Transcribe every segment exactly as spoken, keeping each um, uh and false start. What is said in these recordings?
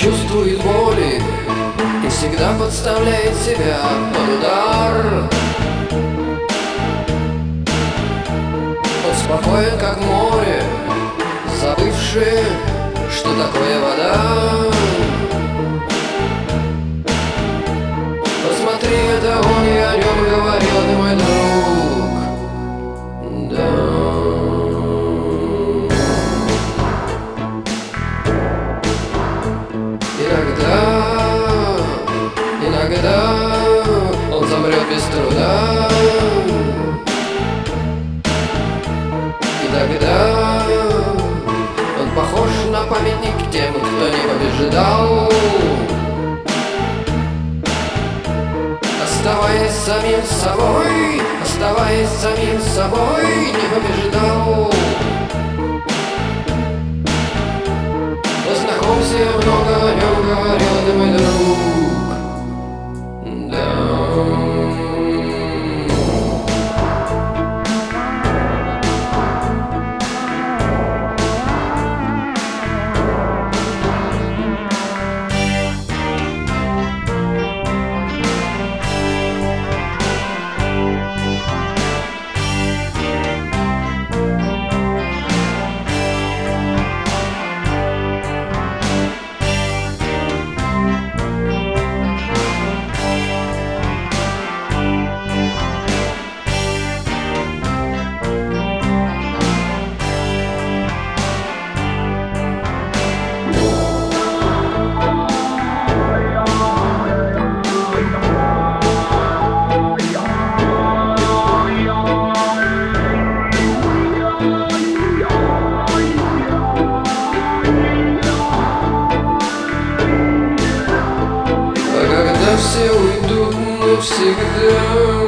чувствует боли и всегда подставляет себя под удар. Он спокоен, как море, забывший, что такое вода. Посмотри, это он, я о нем говорил, ты мой друг. Да. Иногда, иногда он замрет без труда. И тогда он похож на памятник тем, кто не побеждал. Оставаясь самим собой, оставаясь самим собой, не побеждал. Познакомься, я много о нем говорил, ты мой друг. Да. Все уйдут навсегда,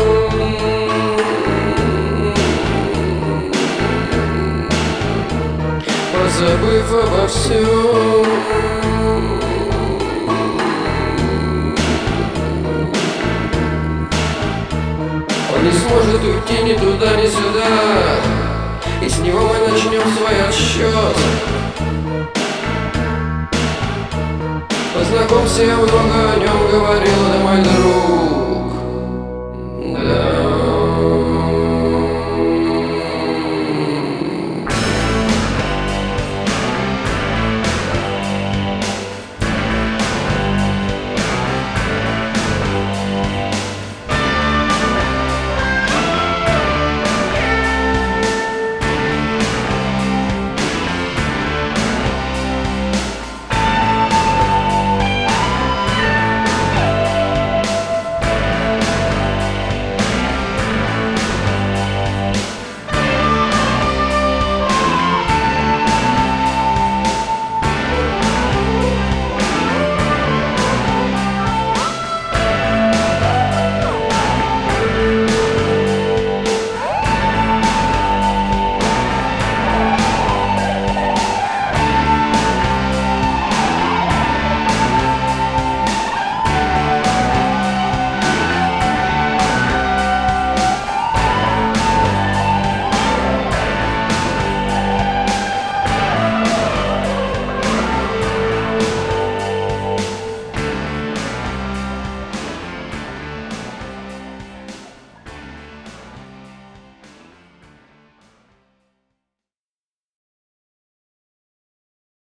позабыв обо всем. Он не сможет уйти ни туда, ни сюда, и с него мы начнем свой отсчет. Познакомься, я много о нем говорил, ты мой друг.